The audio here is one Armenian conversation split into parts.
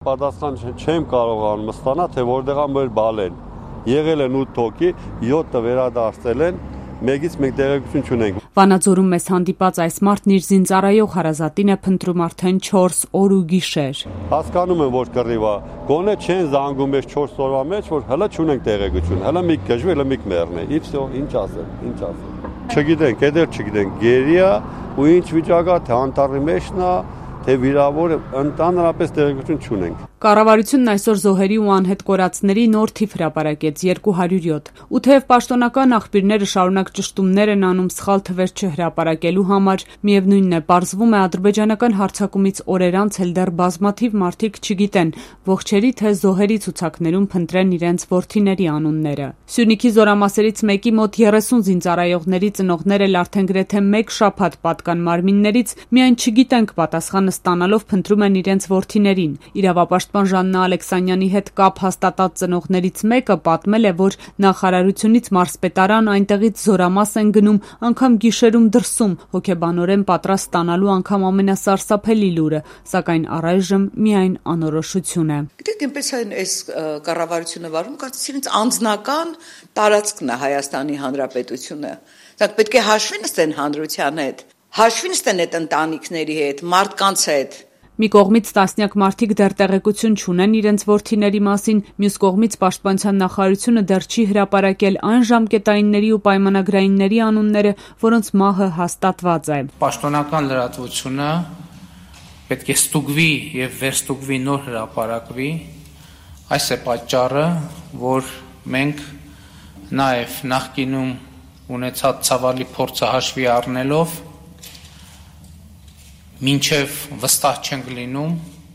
Պատասխան չեմ կարողանում ստանալ, թե որտեղ մեր բալեն։ Եղել են 8 հոգի, 7-ը վերադարձել են, մեկից մենք տեղեկություն չունենք։ Վանաձորում մեզ հանդիպած այս մարդն իր զինծառայող հարազատին է փնտրում արդեն 4 օր ու գիշեր։ Հասկանում եմ, որ կռիվ է, գոնե չեն զանգում ես 4 օրվա մեջ, որ հələ չունենք տեղեկություն, հələ մի գժվի, հələ մի մեռնի։ Իպ վсё, ինչ ասեմ։ Չգիտենք, էդեր չգիտենք, գերիա ու ինչ վիճակա, թե անտառի մեջն է, թե վիրավոր է, ընդհանրապես տեղեկություն չունենք։ Կառավարությունն այսօր զոհերի ու անհետ կորածների նոր թիվ հրապարակեց 207։ Ու թեև պաշտոնական աղբյուրները շարունակ ճշտումներ են անում սխալ թվեր չհրապարակելու համար, միևնույնն է, պարզվում է ադրբեջանական հարձակումից օրեր անց էլ դեռ բազմաթիվ մարդիկ չգիտեն ողջերի թե զոհերի ցուցակներում փնտրեն իրենց որդիների անունները։ Սյունիքի զորամասերից մեկի մոտ 30 զինծառայողների ծնողներ էլ արդեն գրեթե 1 շաբաթ պատկան մարմիններից միայն չգիտենք պատասխանը ստանալով փնտրում են իրենց որդիներին։ Իրավապաշտպան Ժաննա Ալեքսանյանի հետ կապ հաստատած ծնողներից մեկը պատմել է, որ նախարարությունից մարզպետարան այնտեղից զորամաս են գնում անգամ գիշերում դրսում, հոգեբանորեն պատրաստ ստանալու անգամ ամենասարսափելի լուրը, սակայն առայժմ միայն անորոշություն է։ Գիտեք, այնպես այն այս կառավարությունը վարում, կարծես իրենց անձնական տարածքն է Հայաստանի Հանրապետությունը։ Սա պետք է հաշվի նստեն հանրության հետ, հաշվի նստեն այդ ընտանիքների հետ, մարդկանց հետ։ Մի կողմից տասնյակ մարդիկ դեռ տեղեկություն չունեն իրենց որդիների մասին, մյուս կողմից պաշտպանության նախարարությունը դեռ չի հրապարակել այն ժամկետայինների ու պայմանագրայինների անունները, որոնց մահը հաստատված է։ Պաշտոնական լրատվությունը պետք է ստուգվի եւ վերստուգվի նոր հրապարակվի։ Այս է պատճառը, որ մենք նաեւ նախկինում ունեցած ցավալի փորձը հաշվի առնելով մինչև վստահ չենք լինում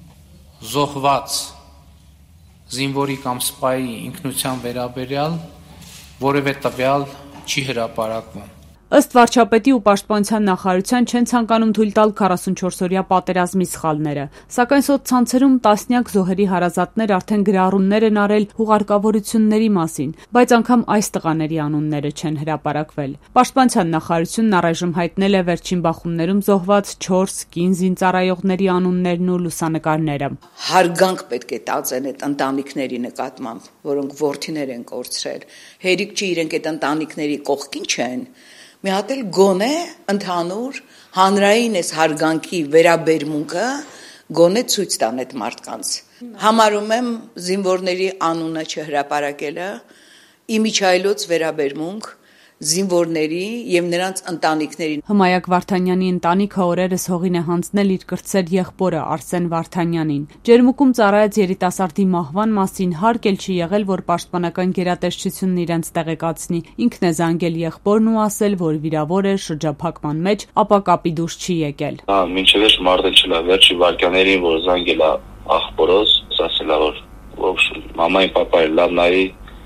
զոհված զինվորի կամ սպայի ինքնության վերաբերյալ որևէ տվյալ չի հրապարակվում։ Ըստ վարչապետի ու պաշտպանության նախարարության չեն ցանկանում թույլ տալ 44-օրյա պատերազմի սխալները, սակայն սոցցանցերում տասնյակ զոհերի հարազատներ արդեն գրառումներ են արել հուղարկավորությունների մասին, բայց անգամ այս տղաների անունները չեն հրապարակվել։ Պաշտպանության նախարարությունն առայժմ հայտնել է վերջին բախումներում զոհված 4 կին զինծառայողների անուններն ու լուսանկարները։ Հարգանք պետք է տածեն այդ ընտանիքների նկատմամբ, որոնք որդիներ են կորցրել։ Հերիք չի իրենք այդ ընտանիքների կողքին չեն։ Մի հատ էլ գոնե ընդհանուր հանրային այս հարգանքի վերաբերմունքը գոնե ցույց տան այդ մարդկանց։ Համարում եմ զինվորների անունը չհրապարակելը իմիջայլոց վերաբերմունք զինվորների եւ նրանց ընտանիքներին։ Հմայակ Վարդանյանի ընտանիքը օրերս հողին է հանձնել իր կրտսեր եղբորը Արսեն Վարդանյանին։ Ջերմուկում ծառայած երիտասարդի մահվան մասին հարկ էլ չի եղել, որ պաշտպանական գերատեսչությունն իրենց տեղեկացնի։ Ինքն է զանգել եղբորն ու ասել, որ վիրավոր է շրջափակման մեջ, ապա կապի դուրս չի եկել։ Մինչև էս մարտել չլա, վերջի վարքաներին, որ զանգել է աղբորոս, ասել է, որ մամային պապայի լավ նայի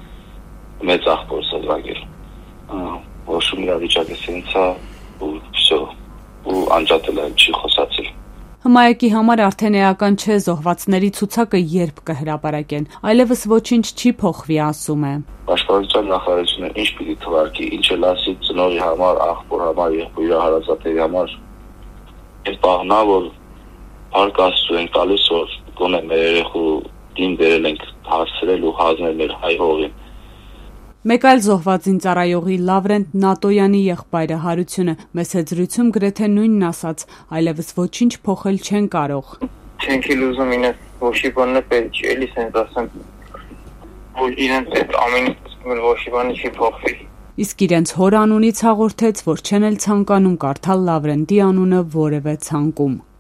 մեծ աղբորս է զանգել։ Որ շում իրավիճակը սենց է ու վсё ու անջատել է, չի խոսացել։ Հմայակի համար արդեն էական չէ զոհվածների ցուցակը երբ կհրապարակեն, այլևս ոչինչ չի փոխվի, ասում է։ Պաշտպանության նախարարությունը ինչ պիտի թվարկի, ինչ էլ ասի ծնողի համար, աղբոր համար, եղբոր հարազատների համար, այդ պահնա, որ հարկ Աստծու են տալիս, որ գոնե մեր երեխու դին բերել ենք հասցրել ու հանձնել մեր հայ հողին։ Մեկ այլ զոհված զինծառայողի Լավրենտ Նատոյանի եղբայրը Հարությունը մեծ զրույցում գրեթե նույնն ասաց, այլևս ոչինչ փոխել չեն կարող։ Չենք ուզում ինձ ոչի բանը պետք չի, էլի սենց ասեմ, որ իրենց այդ ամեն ոչի բանը չի փոխվի։ Իսկ իրենց հոր անունից հաղորդեց, որ չեն էլ ցանկանում կարդալ Լավրենտի անունը որևէ ցանկում։